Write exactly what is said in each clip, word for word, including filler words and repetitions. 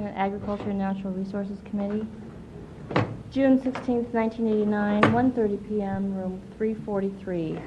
Independent Agriculture and Natural Resources Committee, June sixteenth, nineteen eighty-nine, one thirty p m, room three forty-three.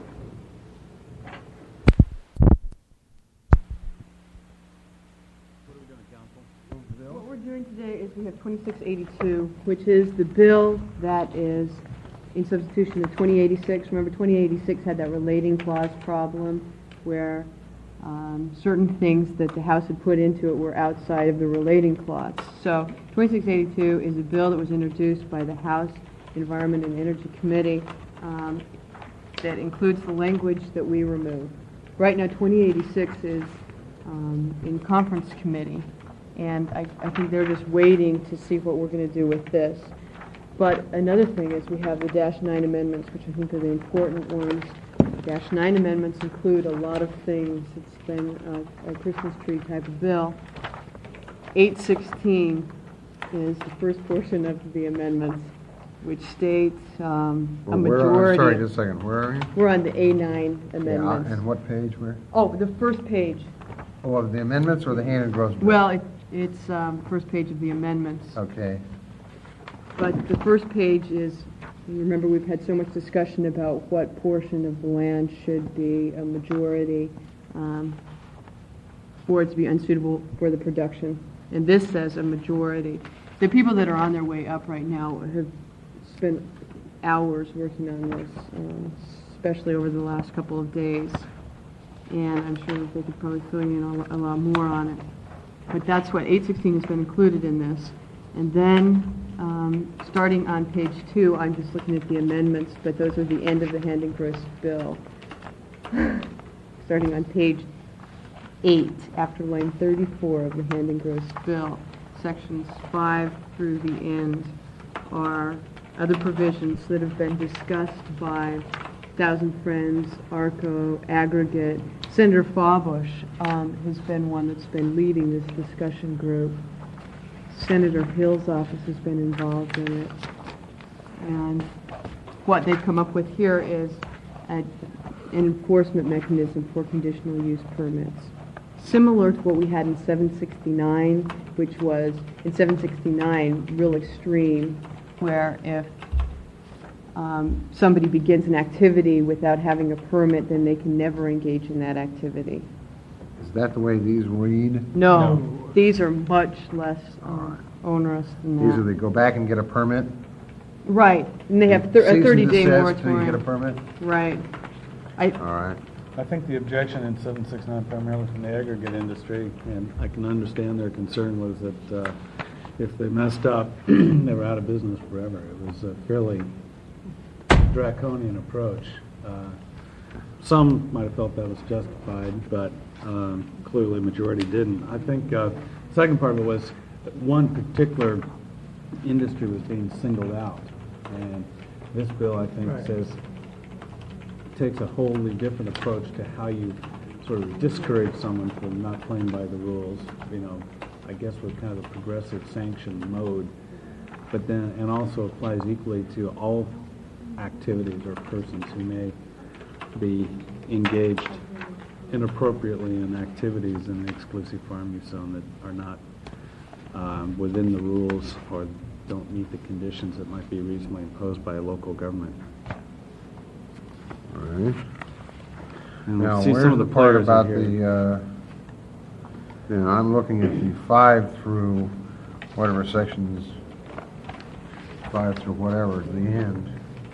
What we're doing today is we have twenty-six eighty-two, which is the bill that is in substitution of twenty eighty-six. Remember, twenty eighty-six had that relating clause problem where um, certain things that the House had put into it were outside of the relating clause. So twenty-six eighty-two is a bill that was introduced by the House Environment and Energy Committee um, that includes the language that we removed. Right now, twenty eighty-six is um, in conference committee. And I, I think they're just waiting to see what we're going to do with this. But another thing is we have the dash nine amendments, which I think are the important ones. The dash nine amendments include a lot of things. It's been a, a Christmas tree type of bill. eight sixteen is the first portion of the amendments, which states um, Well, a where are- majority. Sorry, just a second. Where are you? We're on the A nine amendments. Yeah, and what page? Where? Oh, the first page. Oh, of the amendments or the Hand Gross bill? Well, it, it's um, first page of the amendments. Okay. But the first page is, you remember we've had so much discussion about what portion of the land should be a majority um, for it to be unsuitable for the production. And this says a majority. The people that are on their way up right now have spent hours working on this, um, especially over the last couple of days. And I'm sure that they could probably fill you in a, a lot more on it. But that's what eight sixteen has been included in this. And then, um, starting on page two, I'm just looking at the amendments, but those are the end of the Hand and Gross bill. Starting on page eight, after line thirty-four of the Hand and Gross bill, sections five through the end are other provisions that have been discussed by Thousand Friends, ARCO, Aggregate. Senator Fabush um, has been one that's been leading this discussion group. Senator Hill's office has been involved in it. And what they've come up with here is a, an enforcement mechanism for conditional use permits. Similar to what we had in seven sixty-nine, which was, in seven sixty-nine, real extreme, where if Um, somebody begins an activity without having a permit, then they can never engage in that activity. Is that the way these read? No, No. these are much less uh, onerous than that. These are they go back and get a permit? Right, and they have thir- a Cease and thirty-day desist till you get a moratorium. permit? Right. I, All right. I think the objection in seven sixty-nine primarily from the aggregate industry, and I can understand their concern, was that uh, if they messed up, they were out of business forever. It was a fairly draconian approach. Uh, some might have felt that was justified, but um, clearly the majority didn't. I think uh, the second part of it was that one particular industry was being singled out, and this bill, I think, Right. says takes a wholly different approach to how you sort of discourage someone from not playing by the rules. You know, I guess with kind of a progressive sanction mode, but then and also applies equally to all activities or persons who may be engaged inappropriately in activities in the exclusive farm use zone that are not um, within the rules or don't meet the conditions that might be reasonably imposed by a local government. All right. And we Now, see where's some of the the part players about in here. the, uh, you know, I'm looking at the five through whatever sections, five through whatever at the end.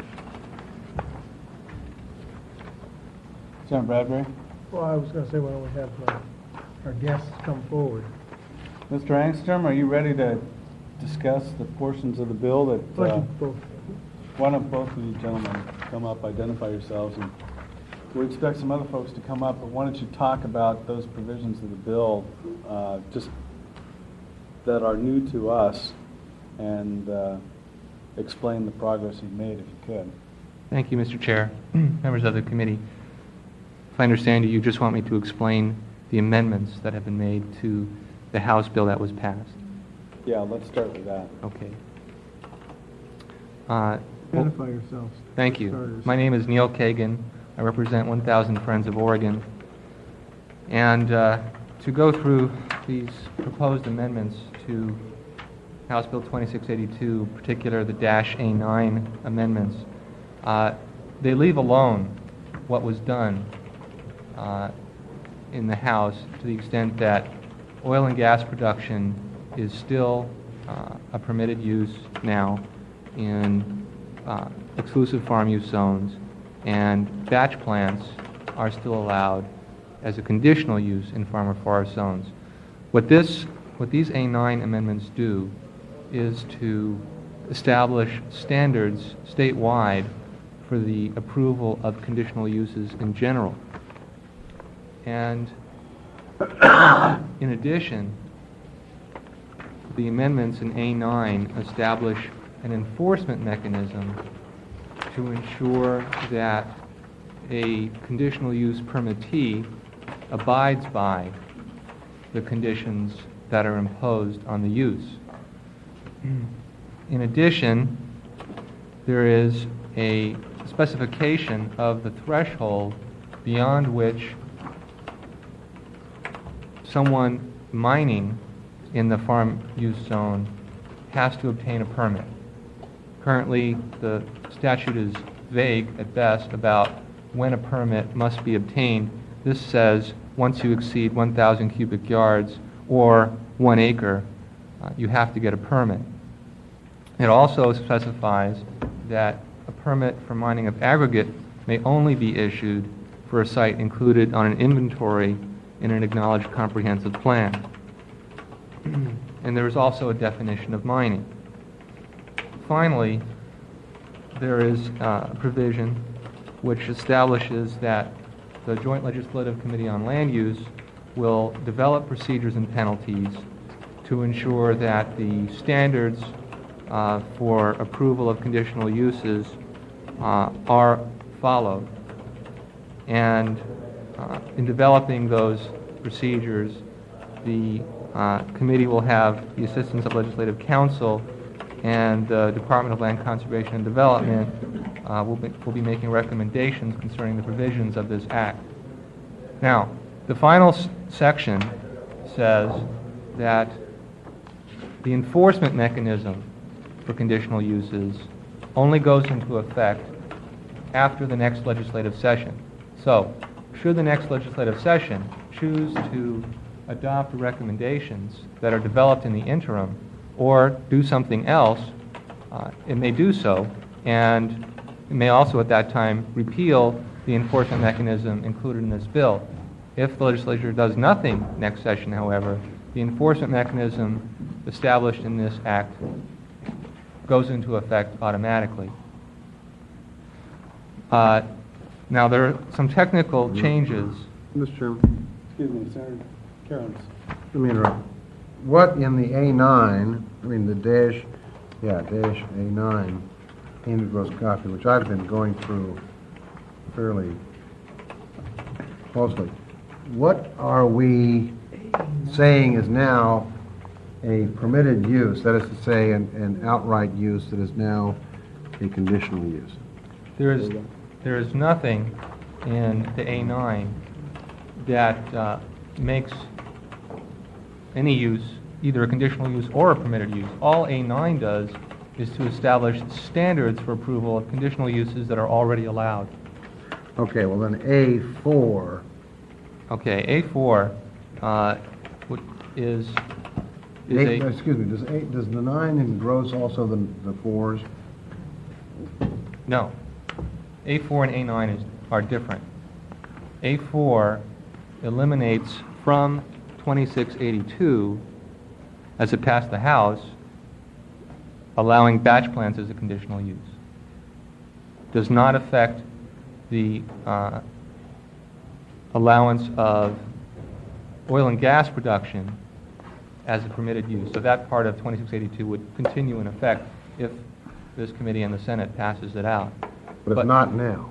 Senator Bradbury? Well, I was going to say, why don't we have uh, our guests come forward? Mister Angstrom, are you ready to discuss the portions of the bill that, Why uh, don't you both- why don't both of you gentlemen come up, identify yourselves, and we expect some other folks to come up, but why don't you talk about those provisions of the bill, uh, just that are new to us, and uh, explain the progress you've made, if you could. Thank you, Mister Chair, members of the committee. If I understand you, you just want me to explain the amendments that have been made to the House bill that was passed. Yeah, let's start with that. Okay. Uh, well, Identify yourselves. thank you. Starters. My name is Neil Kagan. I represent one thousand Friends of Oregon. And uh, to go through these proposed amendments to House Bill twenty-six eighty-two, in particular the dash A nine amendments. Uh, they leave alone what was done uh, in the House to the extent that oil and gas production is still uh, a permitted use now in uh, exclusive farm use zones, and batch plants are still allowed as a conditional use in farm or forest zones. What this, what these A nine amendments do is to establish standards statewide for the approval of conditional uses in general. And in addition, the amendments in A nine establish an enforcement mechanism to ensure that a conditional use permittee abides by the conditions that are imposed on the use. In addition, there is a specification of the threshold beyond which someone mining in the farm use zone has to obtain a permit. Currently, the statute is vague at best about when a permit must be obtained. This says once you exceed one thousand cubic yards or one acre, uh, you have to get a permit. It also specifies that a permit for mining of aggregate may only be issued for a site included on an inventory in an acknowledged comprehensive plan. And there is also a definition of mining. Finally, there is uh, a provision which establishes that the Joint Legislative Committee on Land Use will develop procedures and penalties to ensure that the standards uh, for approval of conditional uses uh, are followed. And uh, in developing those procedures, the uh, committee will have the assistance of Legislative Counsel, and the Department of Land Conservation and Development uh, will, be, will be making recommendations concerning the provisions of this act. Now, the final s- section says that the enforcement mechanism for conditional uses only goes into effect after the next legislative session. So, should the next legislative session choose to adopt recommendations that are developed in the interim or do something else, uh, it may do so, and it may also at that time repeal the enforcement mechanism included in this bill. If the legislature does nothing next session, however, the enforcement mechanism established in this act goes into effect automatically. Uh, now, there are some technical changes. Mister Chairman, Excuse me, Senator Caroms. let me interrupt. What in the A nine, I mean the dash, yeah, dash A nine, Amy Gross copy, which I've been going through fairly closely, what are we saying is now a permitted use, that is to say, an, an outright use that is now a conditional use? There is, there is nothing in the A nine that uh, makes any use either a conditional use or a permitted use. All A nine does is to establish standards for approval of conditional uses that are already allowed. Okay, well then A four, Okay, A four uh, what is, is eight, a... excuse me, does eight, does the nine engross also the, the fours? No. A four and A nine is, are different. A four eliminates from twenty-six eighty-two, as it passed the House, allowing batch plants as a conditional use. Does not affect the uh, allowance of oil and gas production as a permitted use. So that part of twenty-six eighty-two would continue in effect if this committee and the Senate passes it out. But But- it's not now.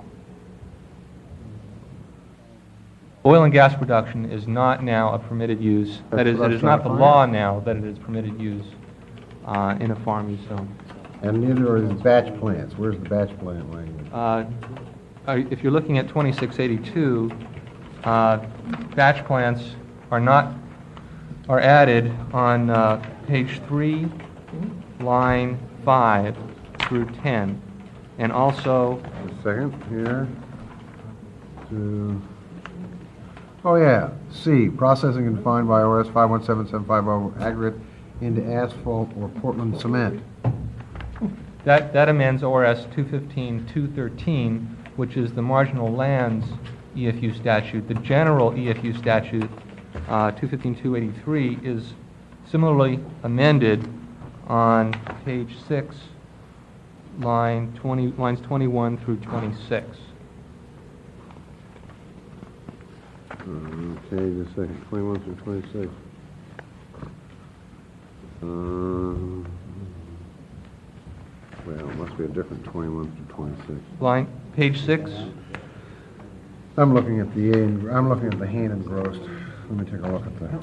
Oil and gas production is not now a permitted use. That That's is, what it I'm is not the trying to law find. now that it is permitted use uh, in a farm use zone. And neither are these batch plants. Where's the batch plant language? Uh, are- If you're looking at twenty-six eighty-two, uh, batch plants are not, are added on uh, page three, line five through ten. And also, A second here. To, oh yeah, C, processing and defined by O R S five one seven seven five zero aggregate into asphalt or Portland cement. that, that amends O R S two fifteen two thirteen, which is the marginal lands E F U statute. The general E F U statute, uh, two fifteen two eighty-three, is similarly amended on page six, line twenty, lines twenty-one through twenty-six. Okay, just a second, twenty-one through twenty-six. Uh, well, it must be a different twenty-one through twenty-six. Line, page six, I'm looking at the, A and- I'm looking at the hand engrossed. Let me take a look at that.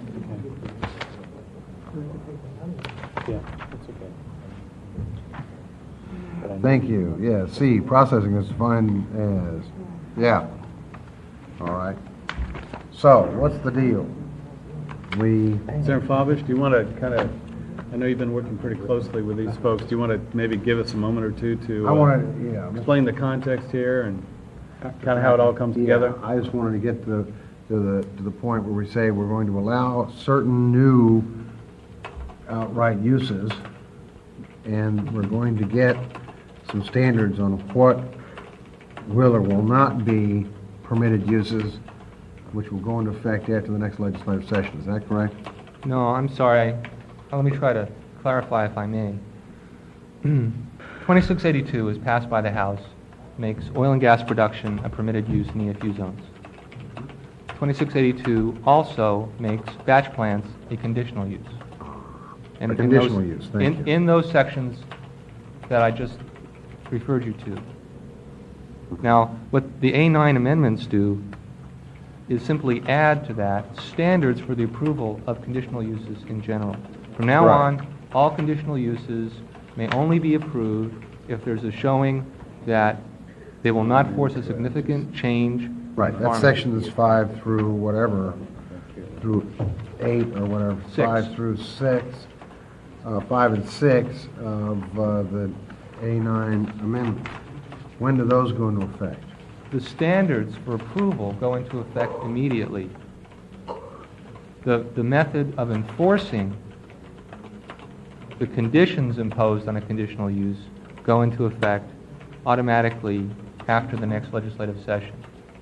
Yeah, that's okay. But I know- Thank you, yeah, C, processing is defined as, yeah. All right. So, what's the deal? We, Senator Flavish, do you want to kind of, I know you've been working pretty closely with these folks, do you want to maybe give us a moment or two to I uh, want to, yeah. explain the context here and kind of how it all comes together? Yeah, I just wanted to get to, to the, to the point where we say we're going to allow certain new outright uses, and we're going to get some standards on what will or will not be permitted uses, which will go into effect after the next legislative session. Is that correct? no, I'm sorry. Uh, Let me try to clarify if I may. twenty-six eighty-two is passed by the House, makes oil and gas production a permitted use in E F U zones. twenty-six eighty-two also makes batch plants a conditional use. And A in conditional those- use, thank in- you. In those sections that I just referred you to. Now, what the A nine amendments do is simply add to that standards for the approval of conditional uses in general. From now Right. on, all conditional uses may only be approved if there's a showing that they will not force a significant change. in Right, that farming. section is five through whatever, through eight or whatever, Six. five through six, uh, five and six of uh, the A nine amendment. When do those go into effect? The standards for approval go into effect immediately. The, the method of enforcing the conditions imposed on a conditional use go into effect automatically after the next legislative session.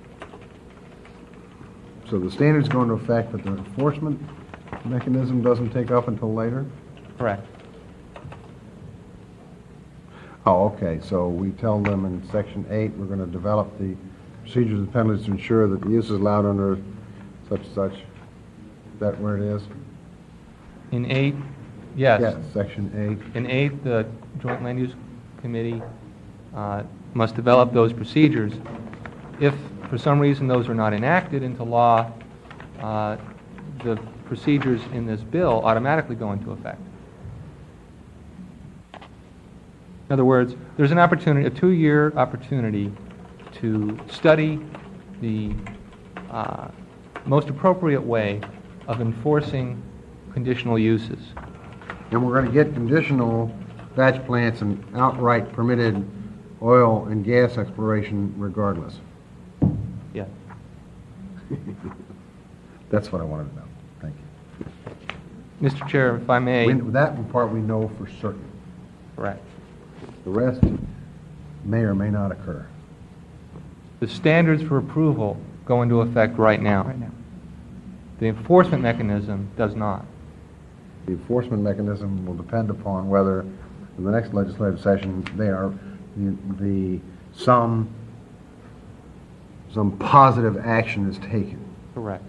So the standards go into effect, but the enforcement mechanism doesn't take up until later? Correct. Oh, okay, so we tell them in section eight, we're going to develop the procedures and penalties to ensure that the use is allowed under such and such. Is that where it is? In eight, yes. Yes, section eight. In eight, the Joint Land Use Committee uh, must develop those procedures. If, for some reason, those are not enacted into law, uh, the procedures in this bill automatically go into effect. In other words, there's an opportunity, a two-year opportunity to study the uh, most appropriate way of enforcing conditional uses. And we're going to get conditional batch plants and outright permitted oil and gas exploration regardless. Yeah. That's what I wanted to know. Thank you. Mister Chair, if I may. We- That part we know for certain. Correct. The rest may or may not occur. The standards for approval go into effect right now. Right now. The enforcement mechanism does not. The enforcement mechanism will depend upon whether, in the next legislative session, they are, the, the, some, some positive action is taken. Correct.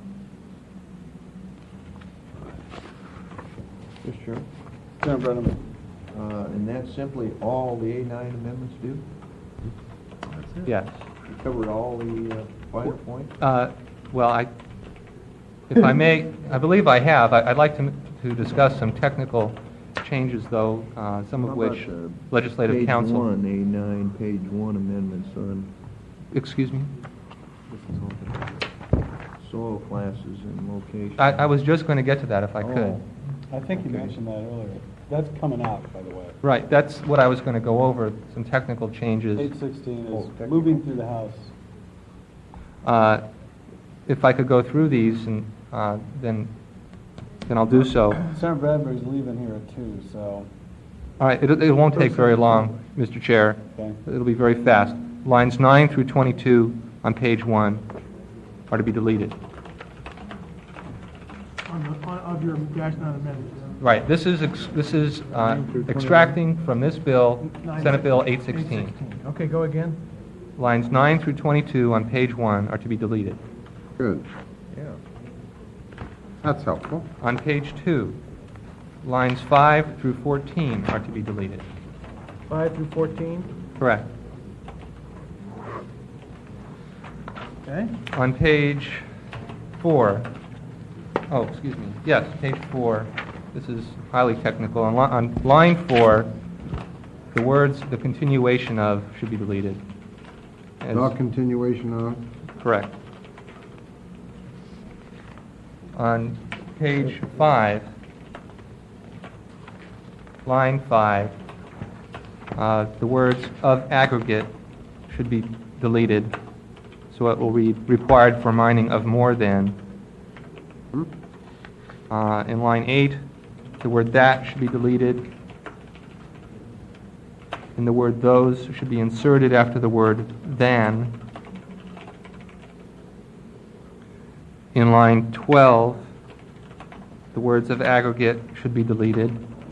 Mister Chairman, Senator Brenneman. uh, and that's simply all the A nine amendments do? Yes. You covered all the uh, finer points? Uh, Well, I, if I may, I believe I have. I- I'd like to to discuss some technical changes, though, uh, some How of about which the Legislative Council... Page one, A nine, page one amendments on, Excuse me? soil classes and locations. I, I was just going to get to that if I could. Oh. I think you Okay. mentioned that earlier. That's coming out, by the way. Right, that's what I was going to go over, some technical changes. Eight sixteen Oh, is technical. moving through the house. Uh, If I could go through these, and uh, then, then I'll do so. Senator Bradbury's leaving here at two, so, All right, it, it won't take very long, Mister Chair. okay. It'll be very fast. Lines nine through twenty-two on page one are to be deleted. On the, on, of your dash nine amendments. Right, this is, ex- this is uh, extracting from this bill, Nine- Senate Bill eight sixteen. Okay, go again. Lines nine through twenty-two on page one are to be deleted. Good. Yeah. That's helpful. On page two, lines five through fourteen are to be deleted. Five through fourteen. Correct. Okay. On page four, oh, excuse me, yes, page four, this is highly technical. On, li- on line four, the words, "the continuation of" should be deleted. As- The continuation of, Correct. On page five, line five, uh, the words "of aggregate" should be deleted, so it will read "required for mining of more than." Hmm? Uh, in line eight, the word "that" should be deleted, and the word "those" should be inserted after the word "than." In line twelve, the words "of aggregate" should be deleted.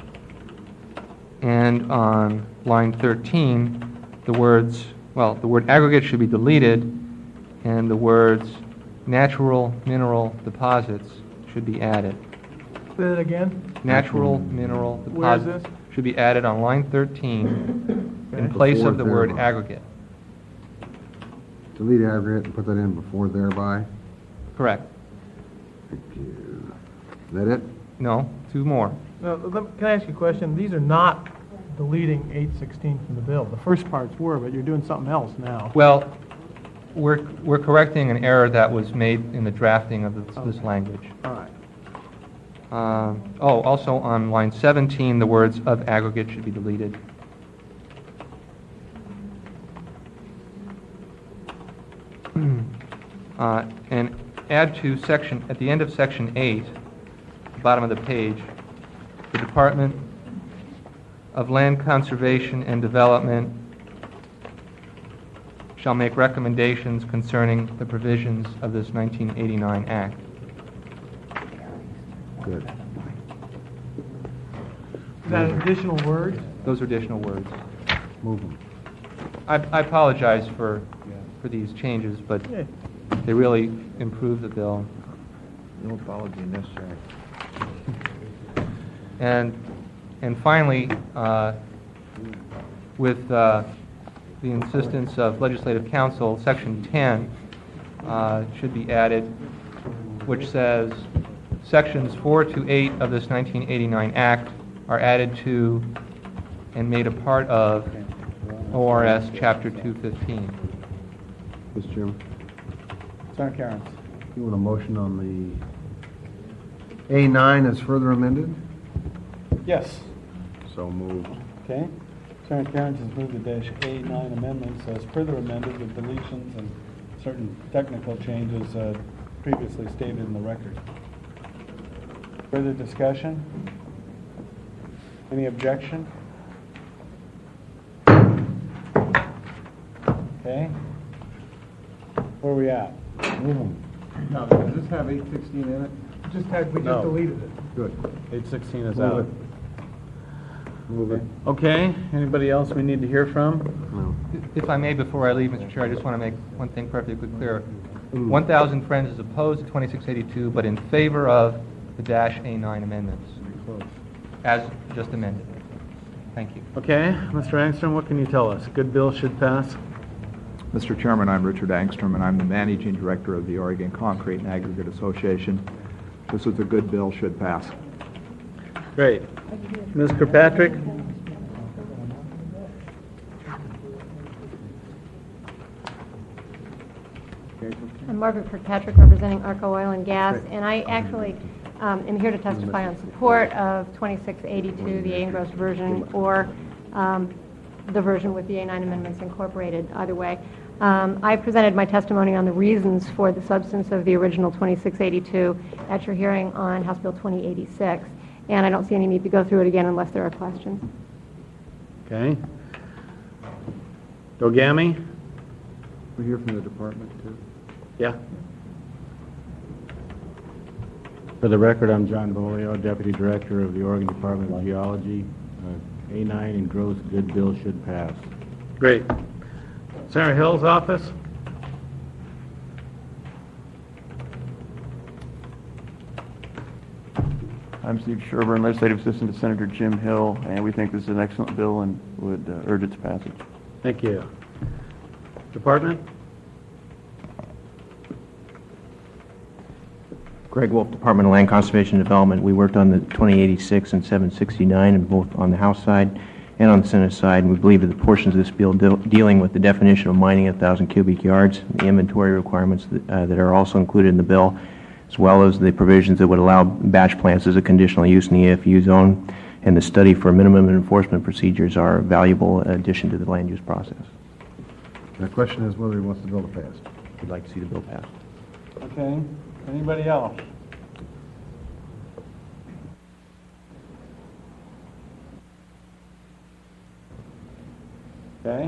And on line thirteen, the words, well, the word "aggregate" should be deleted, and the words "natural mineral deposits" should be added. Say that again. Natural mineral Where is deposits this? should be added on line thirteen in Okay. place Before of the word thereby. "aggregate." delete aggregate and put that in before thereby. Correct. Thank you. Is that it? No, two more. Now, let- can I ask you a question? These are not deleting eight sixteen from the bill. The first parts were, but you're doing something else now. Well, we're, we're correcting an error that was made in the drafting of this, this language. All right. Um, oh, also on line seventeen, the words "of aggregate" should be deleted. Uh, and add to section, at the end of section eight, bottom of the page, the Department of Land Conservation and Development shall make recommendations concerning the provisions of this nineteen eighty-nine Act. Good. Is that additional words? Those are additional words. Move them. I, I apologize for, for these changes, but Yeah. they really improve the bill. No apology necessary. And, and finally, uh, with uh, the insistence of Legislative Council, Section ten uh, should be added, which says, Sections four to eight of this nineteen eighty-nine Act are added to and made a part of O R S Chapter two fifteen. Mister Chairman, Senator Karens. you want a motion on the A nine as further amended? Yes. So moved. Okay. Senator Karens has moved the dash A nine amendments as further amended with deletions and certain technical changes uh, previously stated in the record. Further discussion? Any objection? Okay. Where are we at? Move them. Now, does this have eight sixteen in it? Just had, we No. just deleted it. Good. eight sixteen is Move out. it. Move it. Okay, anybody else we need to hear from? No. If I may, before I leave, Mister Chair, I just want to make one thing perfectly clear. one thousand Friends is opposed to twenty-six eighty-two, but in favor of the dash A nine amendments, as just amended. Thank you. Okay, Mister Angstrom, what can you tell us? Good bill should pass? Mister Chairman, I'm Richard Angstrom, and I'm the Managing Director of the Oregon Concrete and Aggregate Association. This is a good bill, should pass. Great. Miz Kirkpatrick? I'm Margaret Kirkpatrick, representing Arco Oil and Gas, and I actually um, am here to testify on support of twenty-six eighty-two, the A. engrossed version, or um, the version with the A nine amendments incorporated, either way. Um, I presented my testimony on the reasons for the substance of the original twenty-six eighty-two at your hearing on House Bill twenty eighty-six, and I don't see any need to go through it again unless there are questions. Okay. Dogami? We hear from the department, too. Yeah. For the record, I'm John Bolio, Deputy Director of the Oregon Department of Geology. Uh, A nine engrossed good bill should pass. Great. Senator Hill's office? I'm Steve Sherburne, Legislative Assistant to Senator Jim Hill, and we think this is an excellent bill and would uh, urge its passage. Thank you. Department? Greg Wolf, Department of Land Conservation and Development. We worked on the twenty eighty-six and seven sixty-nine, and both on the House side and on the Senate side. We believe that the portions of this bill de dealing with the definition of mining at one thousand cubic yards, the inventory requirements that, uh, that are also included in the bill, as well as the provisions that would allow batch plants as a conditional use in the E F U zone, and the study for minimum enforcement procedures are a valuable addition to the land use process. The question is whether he wants the bill to pass. We'd like to see the bill passed. Okay. Anybody else? Okay.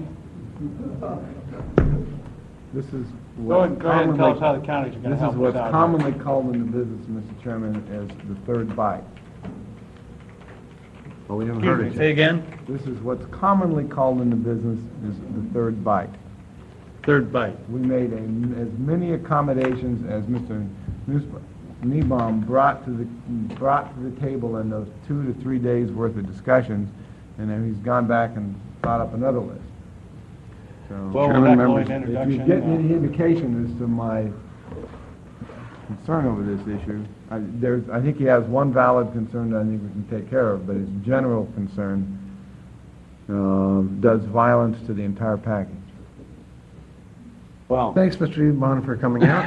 This is Go what ahead, go ahead and tell us how the commonly, counties are going this to help is us what's out. commonly called in the business, Mister Chairman, as the third bite. Well, we haven't Excuse heard me, it say yet. again? This is what's commonly called in the business is the third bite. Third bite. We made a, as many accommodations as Mister Niebaum brought to the brought to the table in those two to three days worth of discussions, and then he's gone back and thought up another list. So, Well, with Chairman, that glowing members, if introduction, you get uh, any indication as to my concern over this issue, I, there's, I think he has one valid concern that I think we can take care of, but his general concern uh, does violence to the entire package. Well, Thanks, Mister Ebon, for coming out.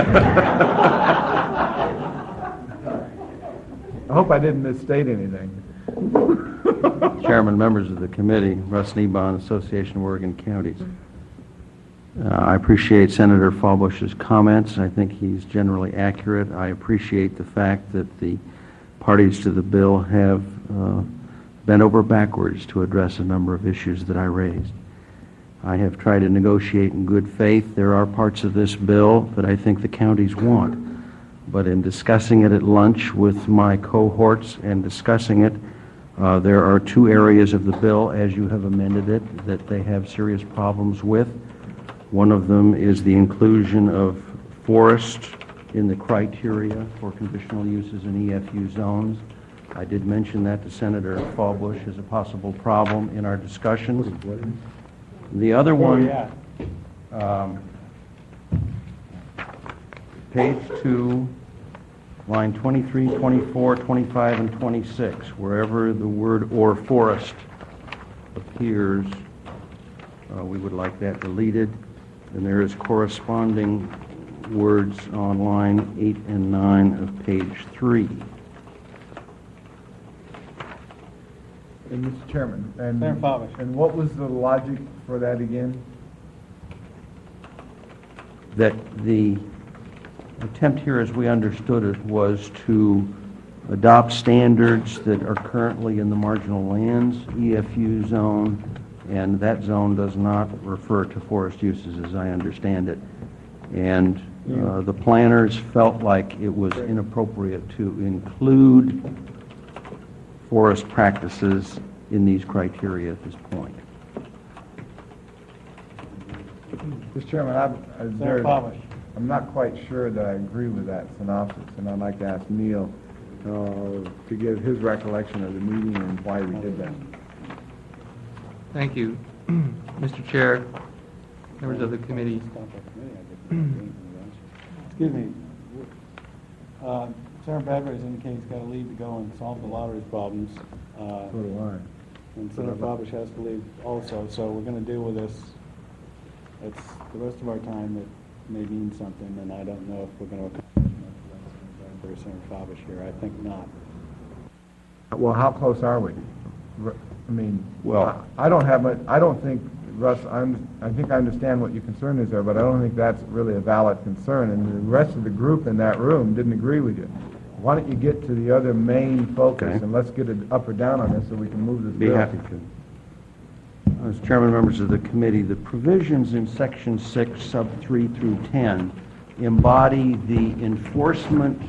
I hope I didn't misstate anything. Chairman, members of the committee, Russ Nebon, Association of Oregon Counties. Uh, I appreciate Senator Fallbush's comments. I think he's generally accurate. I appreciate the fact that the parties to the bill have uh, bent over backwards to address a number of issues that I raised. I have tried to negotiate in good faith. There are parts of this bill that I think the counties want, but in discussing it at lunch with my cohorts and discussing it, uh, there are two areas of the bill, as you have amended it, that they have serious problems with. One of them is the inclusion of forest in the criteria for conditional uses in E F U zones. I did mention that to Senator Fallbush as a possible problem in our discussions. The other one, um, page two, line twenty-three, twenty-four, twenty-five, and twenty-six, wherever the word "or forest" appears, uh, we would like that deleted. And there is corresponding words on line eight and nine of page three. And Mister Chairman, and, Senator Fallbush. and what was the logic for that again? That the attempt here, as we understood it, was to adopt standards that are currently in the marginal lands E F U zone, and that zone does not refer to forest uses, as I understand it. And uh, the planners felt like it was inappropriate to include forest practices in these criteria at this point. Mister Chairman, I'm, uh, there- Fallbush. I'm not quite sure that I agree with that synopsis, and I'd like to ask Neil uh, to give his recollection of the meeting and why we did that. Thank you, Mister Chair, members of the committee. Excuse me. Uh, Senator Bradbury has indicated he's got to leave to go and solve the lottery problems. Uh, So do I. And Senator Fallbush has to leave also, so we're going to deal with this. It's the rest of our time may mean something, and I don't know if we're going to accomplish much with Senator Fabish here. I think not. Well, how close are we? R- I mean, Well- I I don't have, a- I don't think, Russ, I'm, I think I understand what your concern is there, but I don't think that's really a valid concern, and the rest of the group in that room didn't agree with you. Why don't you get to the other main focus, Okay. and let's get it up or down on this so we can move this Be bill. happy to. As chairman, members of the committee, the provisions in section six, sub three through ten embody the enforcement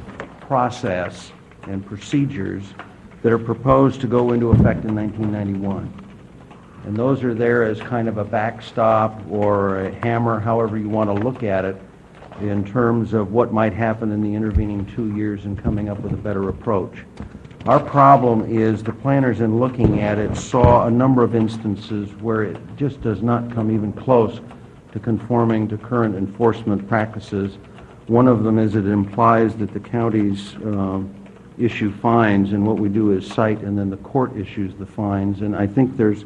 process and procedures that are proposed to go into effect in nineteen ninety-one. And those are there as kind of a backstop or a hammer, however you want to look at it, in terms of what might happen in the intervening two years and coming up with a better approach. Our problem is the planners, in looking at it, saw a number of instances where it just does not come even close to conforming to current enforcement practices. One of them is it implies that the counties um, issue fines, and what we do is cite, and then the court issues the fines. And I think there's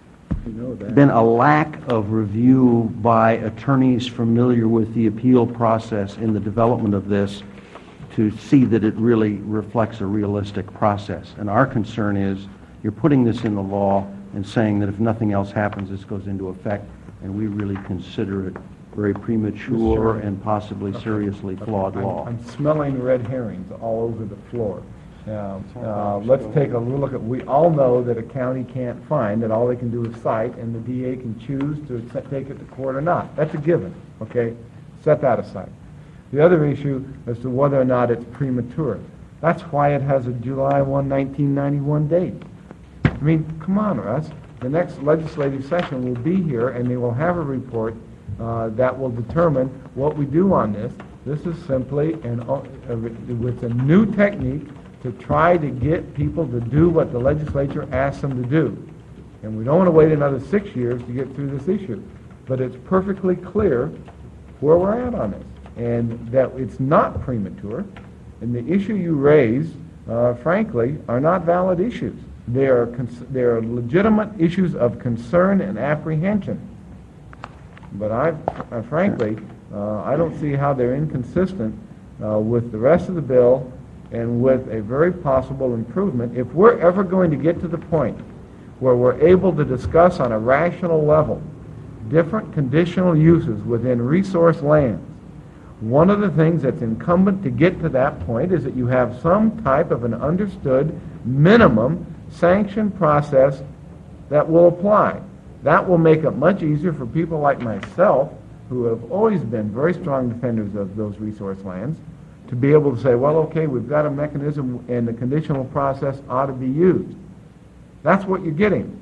been a lack of review by attorneys familiar with the appeal process in the development of this to see that it really reflects a realistic process. And our concern is you're putting this in the law and saying that if nothing else happens, this goes into effect, and we really consider it very premature and possibly seriously flawed I'm- law. I'm smelling red herrings all over the floor. Now, uh, let's take a look at, we all know that a county can't fine, that all they can do is cite, and the D A can choose to se- take it to court or not. That's a given, okay? Set that aside. The other issue as to whether or not it's premature. That's why it has a July first, nineteen ninety-one date. I mean, come on, Russ. The next legislative session will be here, and they will have a report uh, that will determine what we do on this. This is simply an, uh, it's a new technique to try to get people to do what the legislature asks them to do. And we don't want to wait another six years to get through this issue. But it's perfectly clear where we're at on this, and that it's not premature. And the issue you raise, uh, frankly, are not valid issues. They are, cons- they are legitimate issues of concern and apprehension. But I, uh, frankly, uh, I don't see how they're inconsistent uh, with the rest of the bill and with a very possible improvement. If we're ever going to get to the point where we're able to discuss on a rational level different conditional uses within resource lands, one of the things that's incumbent to get to that point is that you have some type of an understood minimum sanction process that will apply. That will make it much easier for people like myself, who have always been very strong defenders of those resource lands, to be able to say, well, okay, we've got a mechanism and the conditional process ought to be used. That's what you're getting.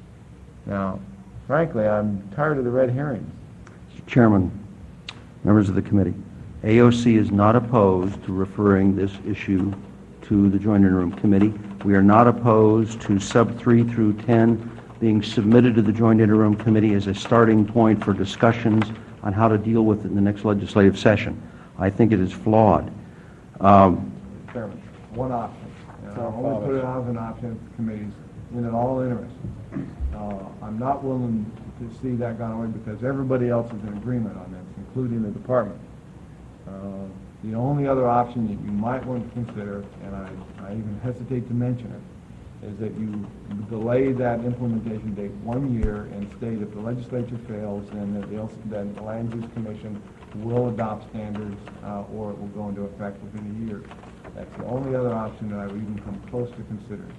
Now, frankly, I'm tired of the red herrings. Mister Chairman, members of the committee, A O C is not opposed to referring this issue to the Joint Interim Committee. We are not opposed to sub three through ten being submitted to the Joint Interim Committee as a starting point for discussions on how to deal with it in the next legislative session. I think it is flawed. Um, Chairman, one option. And I'll only put it out as an option if the committee's in it all interested. Uh, I'm not willing to see that gone away because everybody else is in agreement on this, including the department. Uh, the only other option that you might want to consider, and I, I even hesitate to mention it, is that you delay that implementation date one year and state if the legislature fails, then the, then the Land Use Commission will adopt standards uh, or it will go into effect within a year. That's the only other option that I would even come close to considering.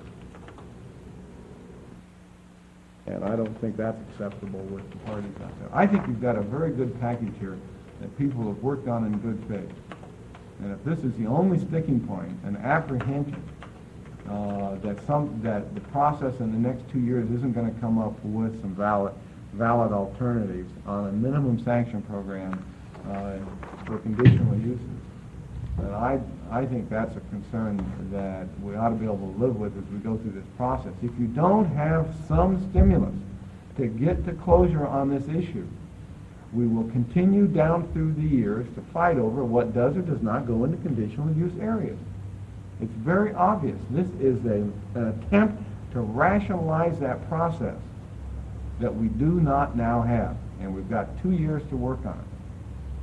And I don't think that's acceptable with the parties out there. I think you've got a very good package here that people have worked on in good faith. And if this is the only sticking point, an apprehension uh, that some that the process in the next two years isn't going to come up with some valid valid alternatives on a minimum sanction program uh, for conditional uses, then I I think that's a concern that we ought to be able to live with as we go through this process. If you don't have some stimulus to get to closure on this issue, we will continue down through the years to fight over what does or does not go into conditional use areas. It's very obvious. This is a, an attempt to rationalize that process that we do not now have, and we've got two years to work on it.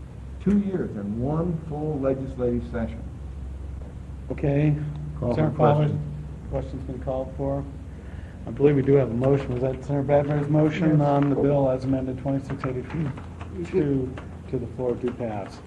Two years and one full legislative session. Okay. Call for Senator question. Fowler, question's been called for. I believe we do have a motion. Was that Senator Bradbury's motion on the bill as amended twenty-six eighty-two to the floor to pass?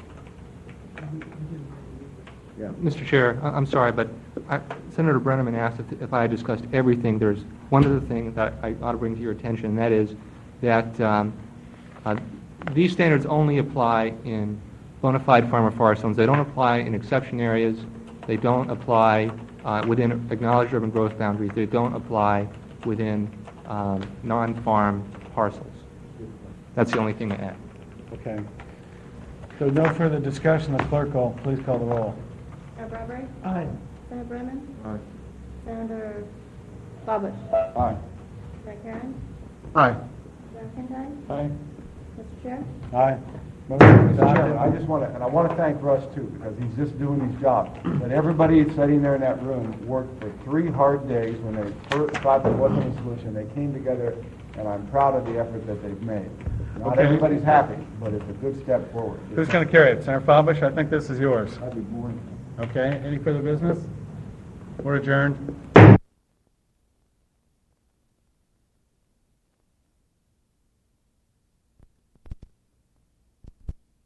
Mister Chair, I- I'm sorry, but I- Senator Brenneman asked if if I had discussed everything. There's one other thing that I ought to bring to your attention, and that is that um, uh, these standards only apply in bona fide farm or forest zones. They don't apply in exception areas. They don't apply uh, within acknowledged urban growth boundaries. They don't apply within um, non-farm parcels. That's the only thing to add. Okay. So no further discussion. The clerk will please call the roll. Senator Bradbury? Aye. Senator Brennan? Aye. Senator Fawbush? Aye. Senator Karen? Aye. Senator Kincaid? Aye. Mister Chair? Aye. Motion Mister Chairman, adopted. I just want to, and I want to thank Russ too, because he's just doing his job. But everybody sitting there in that room worked for three hard days when they first thought there wasn't a solution. They came together, and I'm proud of the effort that they've made. Not Okay. everybody's happy, but it's a good step forward. Who's going to carry it? Senator Fawbush, I think this is yours. I'd be more than- Okay, any further business? We're adjourned.